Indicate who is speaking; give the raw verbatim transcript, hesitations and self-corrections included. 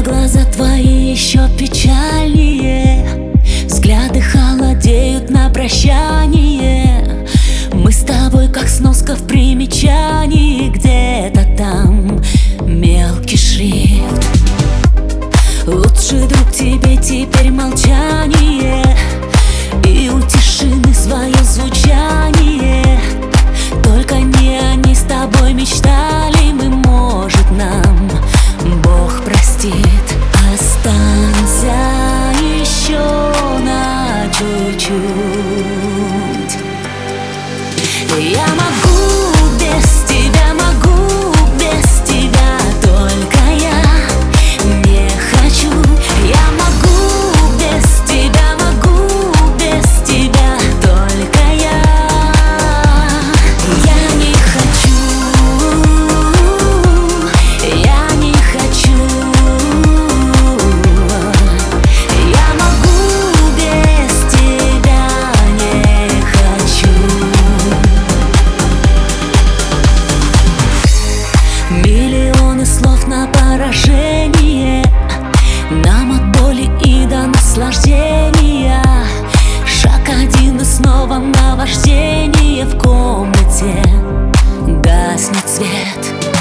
Speaker 1: Глаза твои еще печальнее, взгляды холодеют на прощание. Мы с тобой как сноска в примечании, где-то там мелкий шрифт. Лучший друг тебе теперь молчание, и у тишины свое звучание. Только не они с тобой мечтали мы, может, нам Бог простит. Останься еще на чуть-чуть. Я могу без тебя, могу без тебя, только я не хочу. Я могу без тебя, могу без тебя, только я. Я не хочу, я не хочу. Я могу без тебя, не хочу. Миллионы слов на поражение, нам от боли и до наслаждения. Шаг один и снова наваждение. В комнате гаснет свет.